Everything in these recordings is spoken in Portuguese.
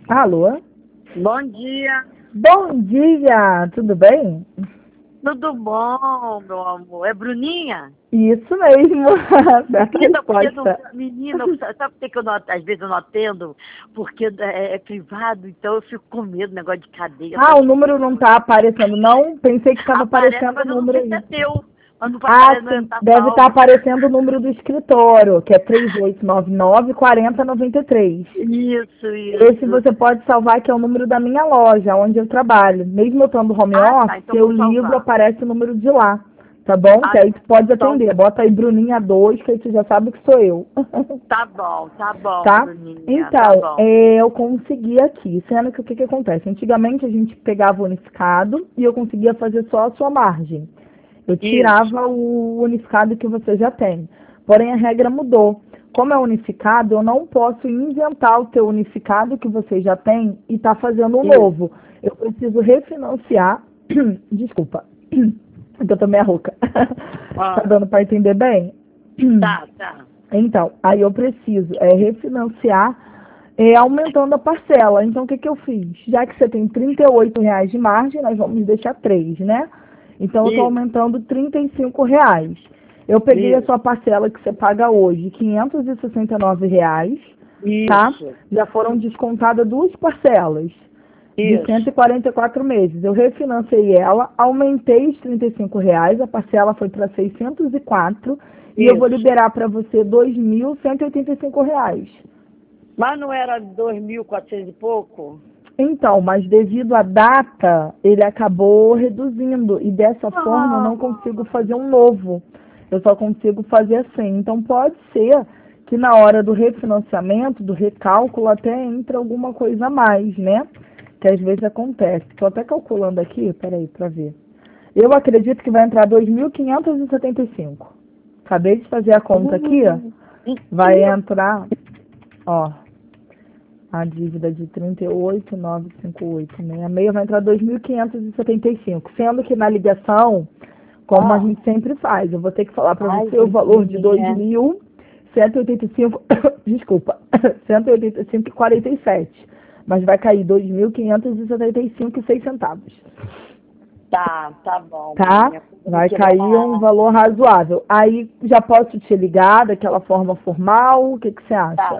Alô? Bom dia. Bom dia, tudo bem? Tudo bom, meu amor? É Bruninha? Isso mesmo, certa Menina, porque não, resposta. menina, sabe por que eu não, às vezes eu não atendo? Porque é privado, então eu fico com medo, negócio de cadeia, Ah, essas o número não tá aparecendo, não? Pensei que estava aparece, aparecendo o mas eu não número sei se aí. é teu. Mas não Ah, aparece, não sim, tá deve estar salvo. aparecendo o número do escritório, que é 3899 4093. Isso, Esse isso. você pode salvar, que é o número da minha loja, onde eu trabalho. Mesmo eu estando home Ah, office, tá, então se eu vou ligo, salvar. aparece o número de lá, tá bom? Que Ah, aí tu pode então, atender. Bota aí Bruninha 2, que aí tu já sabe que sou eu. tá bom, Tá? Bruninha, tá Então, bom. eu consegui aqui, sendo que o que, que acontece? Antigamente a gente pegava o unificado e eu conseguia fazer só a sua margem. Eu Isso, tirava o unificado que você já tem. Porém, a regra mudou. Como é unificado, eu não posso inventar o teu unificado que você já tem e tá fazendo um isso. novo. Eu preciso refinanciar. Desculpa, é que eu tomei a rouca. Tá Ah, dando para entender bem? tá. Então, aí eu preciso refinanciar aumentando a parcela. Então, o que, que eu fiz? Já que você tem R$ 38 de margem, nós vamos deixar 3, né? Então, eu estou Isso, aumentando R$ 35. Eu peguei a isso, sua parcela que você paga hoje, R$ 569, tá? isso, Já foram descontadas duas parcelas de isso. 144 meses. Eu refinancei ela, aumentei os R$ 35, a parcela foi para 604 e eu vou Isso. liberar para você R$ 2.185. Mas não era 2.400 e pouco? Então, mas devido à data, ele acabou reduzindo e dessa forma eu Ah, não consigo fazer um novo. Eu só consigo fazer assim. Então pode ser que na hora do refinanciamento, do recálculo, até entre alguma coisa a mais, né? Que às vezes acontece. Estou até calculando aqui, peraí, para ver. Eu acredito que vai entrar 2.575. Acabei de fazer a conta aqui, ó. Vai mentira. entrar, ó, a dívida de 38.958,66 vai entrar 2.575, sendo que na ligação, como a Ah, gente sempre faz, eu vou ter que falar para ai, você o valor de Bruninha. 2.185, desculpa, 185,47, mas vai cair 2.575,06 centavos, Tá bom, tá? Bruninha. Quando eu Vai chegar cair um lá. valor razoável. Aí já posso te ligar daquela forma formal, o que que você Tá. acha?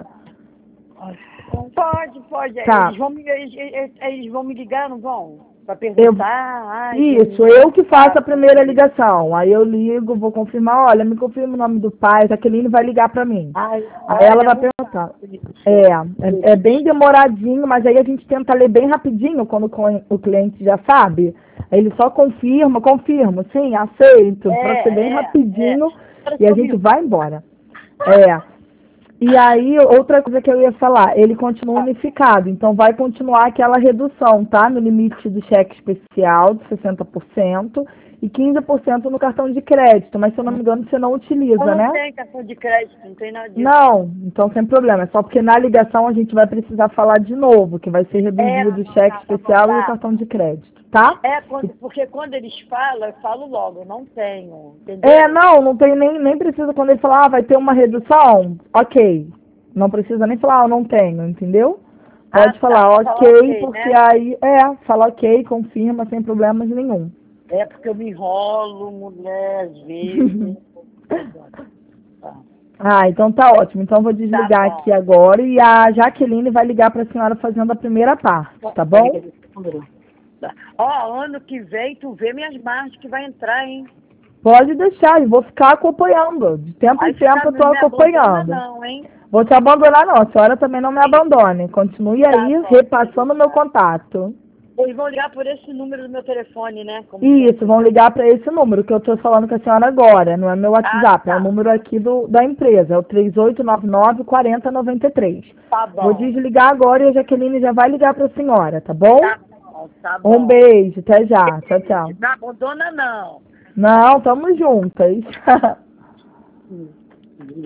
Pode. Tá, Eles vão me ligar, não vão? Pra eu perguntar. Ai, Isso, Bruninha, eu não que faço a sabe. primeira ligação. Aí eu ligo, vou confirmar, olha, me confirma o nome do pai, a Jaqueline vai ligar para mim. Aí Ai, ela dá vai vontade perguntar. É, disso. é bem demoradinho, mas aí a gente tenta ler bem rapidinho quando o cliente já sabe. Aí ele só confirma, sim, aceito, para ser bem É. rapidinho Agora e a só me gente vai embora. É, e aí, outra coisa que eu ia falar, ele continua unificado, então vai continuar aquela redução, tá? No limite do cheque especial de 60% e 15% no cartão de crédito, mas se eu não me engano você não Eu utiliza, não né? tenho cartão de crédito, não tem nada disso. Não, então sem problema, é só porque na ligação a gente vai precisar falar de novo, que vai ser reduzido o cheque Tá bom, especial e o tá. cartão de crédito, tá? Porque quando eles falam, eu falo logo, eu não tenho, entendeu? Não, não tem nem precisa quando ele falar, vai ter uma redução, ok. Não precisa nem falar, não tenho, entendeu? Ah, Pode tá, falar só falar ok, ok, porque né? aí, fala ok, confirma, sem problemas nenhum. É porque eu me enrolo, mulher, às vezes. Tá, Ah, então tá ótimo. Então eu vou tá desligar aqui bom. agora e a Jaqueline vai ligar para a senhora fazendo a primeira parte, tá Peraí, bom? número. Tá. Ó, ano que vem tu vê minhas margens que vai entrar, hein? Pode deixar, eu vou ficar acompanhando. De tempo em Aí você tempo eu tô não me abandona acompanhando. não, hein? Vou te abandonar não, a senhora também não me abandone. Continue Tá aí bom, pode repassando o meu deixar. contato. Eles vão ligar por esse número do meu telefone, né? Como Isso, sempre, vão né? ligar para esse número que eu estou falando com a senhora agora. Não é meu Ah, WhatsApp, é o tá. número aqui da empresa. É o 3899 4093. Tá Vou bom. desligar agora e a Jaqueline já vai ligar para a senhora, tá bom? Tá Um bom. beijo, até já. Tchau, tchau. Não abandona não. Não, tamo juntas.